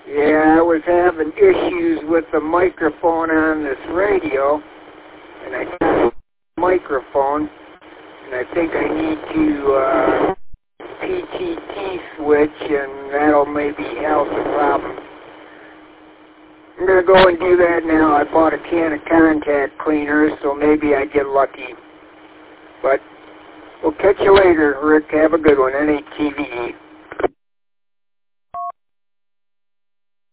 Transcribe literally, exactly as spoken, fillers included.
Yeah, I was having issues with the microphone on this radio, and I got a microphone, and I think I need to uh, P T T switch, and that'll maybe help the problem. I'm going to go and do that now. I bought a can of contact cleaners, so maybe I get lucky. But we'll catch you later, Rick. Have a good one. N A T V E.